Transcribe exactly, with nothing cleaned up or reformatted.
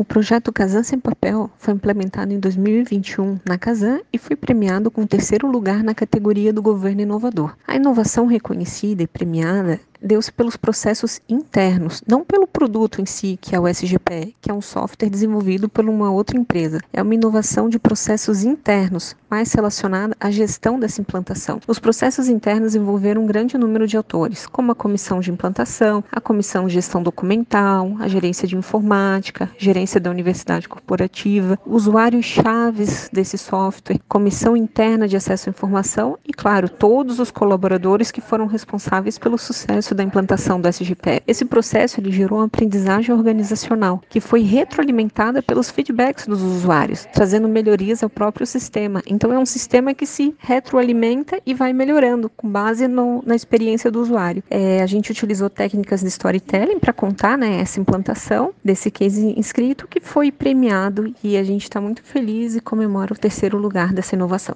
projeto Kazan Sem Papel foi implementado em dois mil e vinte e um na Kazan e foi premiado com o terceiro lugar na categoria do Governo Inovador. A inovação reconhecida e premiada deu-se pelos processos internos, não pelo produto em si, que é o S G P E, que é um software desenvolvido por uma outra empresa. É uma inovação de processos internos, mais relacionada à gestão dessa implantação. Os processos internos envolveram um grande número de atores, como a comissão de implantação, a comissão de gestão documental, a gerência de informática, gerência da universidade corporativa, usuários chaves desse software, comissão interna de acesso à informação e, claro, todos os colaboradores que foram responsáveis pelo sucesso da implantação do S G P E. Esse processo ele gerou uma aprendizagem organizacional que foi retroalimentada pelos feedbacks dos usuários, trazendo melhorias ao próprio sistema. Então é um sistema que se retroalimenta e vai melhorando com base no, na experiência do usuário. É, a gente utilizou técnicas de storytelling para contar, né, essa implantação desse case inscrito que foi premiado e a gente está muito feliz e comemora o terceiro lugar dessa inovação.